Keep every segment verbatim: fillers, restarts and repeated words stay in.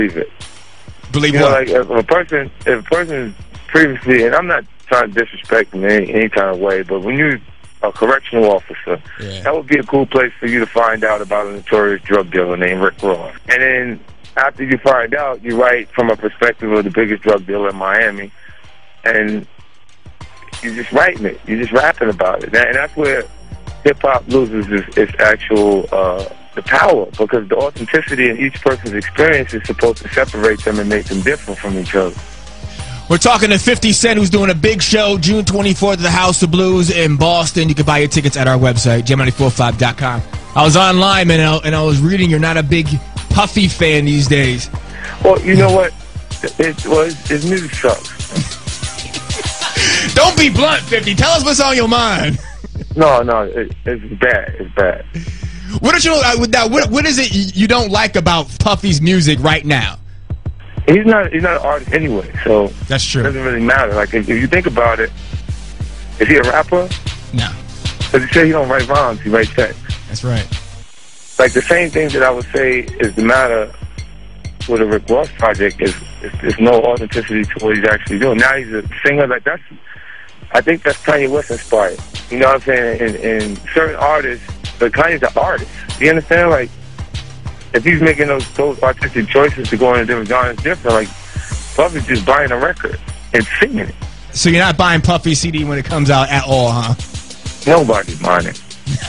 believe it. Believe you what? know, like if a person, if a person previously, and I'm not trying to disrespect in any, any kind of way, but when you're a correctional officer, yeah. that would be a cool place for you to find out about a notorious drug dealer named Rick Ross. And then after you find out, you write from a perspective of the biggest drug dealer in Miami, and you're just writing it. You're just rapping about it. And that's where hip-hop loses its, its actual uh, the power, because the authenticity in each person's experience is supposed to separate them and make them different from each other. We're talking to fifty Cent, who's doing a big show June twenty-fourth at the House of Blues in Boston. You can buy your tickets at our website, jam ninety-four point five dot com. I was online, man, and I, and I was reading you're not a big Puffy fan these days. Well, you know what? It was his music sucks. Don't be blunt, fifty. Tell us what's on your mind. No, no, it, it's bad. It's bad. What did you uh, with that? What, what is it you don't like about Puffy's music right now? He's not. He's not an artist anyway, so that's true. It doesn't really matter. Like if, if you think about it, is he a rapper? No. Because he said he don't write rhymes. He writes text. That's right. Like the same thing that I would say is the matter with the Rick Ross project is, is there's no authenticity to what he's actually doing. Now he's a singer. Like that's. I think that's Kanye West inspired. You know what I'm saying? And, and certain artists, but Kanye's an artist. You understand? Like, if he's making those those artistic choices to go in a different genre, it's different. Like, Puffy's just buying a record and singing it. So you're not buying Puffy C D when it comes out at all, huh? Nobody's buying it.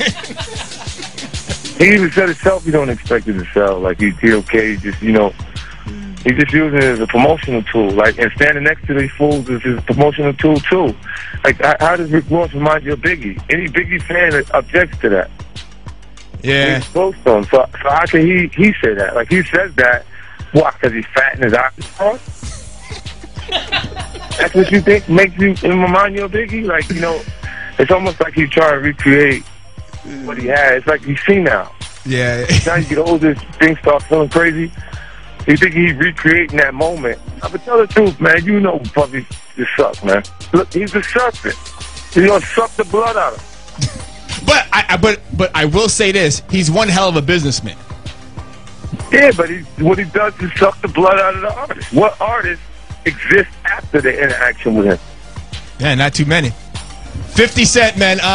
He even said himself he don't expect it to sell. Like, he's he okay, just, you know, he's just using it as a promotional tool. Like, and standing next to these fools is his promotional tool, too. Like, how, how does Rick Ross remind you of Biggie? Any Biggie fan objects to that. Yeah. He's close to him. So, so how can he, he say that? Like, he says that, what, because he's fat and his eyes crossed? That's what you think makes you remind you of Biggie? Like, you know, it's almost like he's trying to recreate what he had. It's like he's senile. Yeah. Now you get older, things start feeling crazy. You think he's recreating that moment. But tell the truth, man. You know Puffy just sucks, man. Look, he's a serpent. He's gonna suck the blood out of him. But I, I but but I will say this: he's one hell of a businessman. Yeah, but he, what he does is suck the blood out of the artist. What artist exists after the interaction with him? Yeah, not too many. fifty Cent, man. Uh